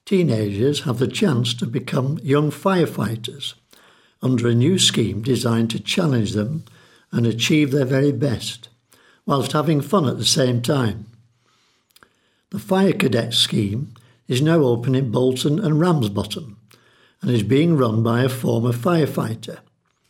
Teenagers have the chance to become young firefighters under a new scheme designed to challenge them and achieve their very best, whilst having fun at the same time. The Fire Cadet scheme is now open in Bolton and Ramsbottom and is being run by a former firefighter.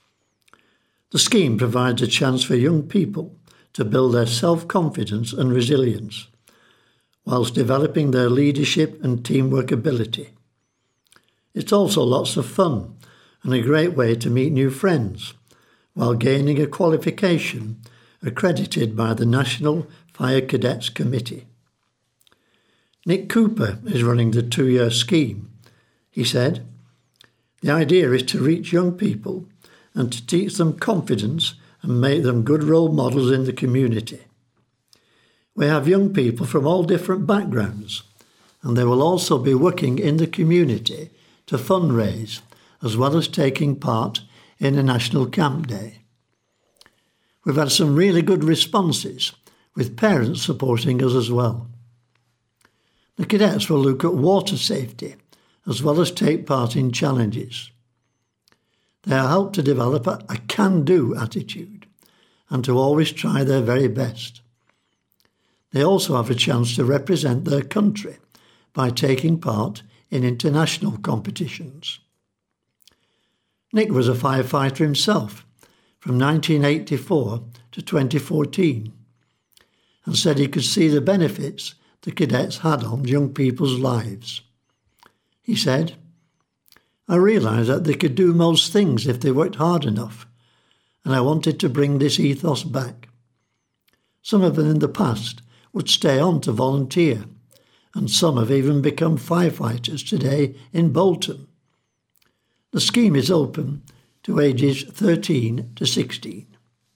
The scheme provides a chance for young people to build their self-confidence and resilience, whilst developing their leadership and teamwork ability. It's also lots of fun and a great way to meet new friends, while gaining a qualification accredited by the National Fire Cadets Committee. Nick Cooper is running the 2-year scheme. He said, "The idea is to reach young people and to teach them confidence and make them good role models in the community. We have young people from all different backgrounds, and they will also be working in the community to fundraise, as well as taking part in a national camp day. We've had some really good responses, with parents supporting us as well. The cadets will look at water safety, as well as take part in challenges. They are helped to develop a can-do attitude and to always try their very best. They also have a chance to represent their country by taking part in international competitions." Nick was a firefighter himself from 1984 to 2014 and said he could see the benefits the cadets had on young people's lives. He said, "I realised that they could do most things if they worked hard enough, and I wanted to bring this ethos back. Some of them in the past would stay on to volunteer, and some have even become firefighters today in Bolton. The scheme is open to ages 13 to 16.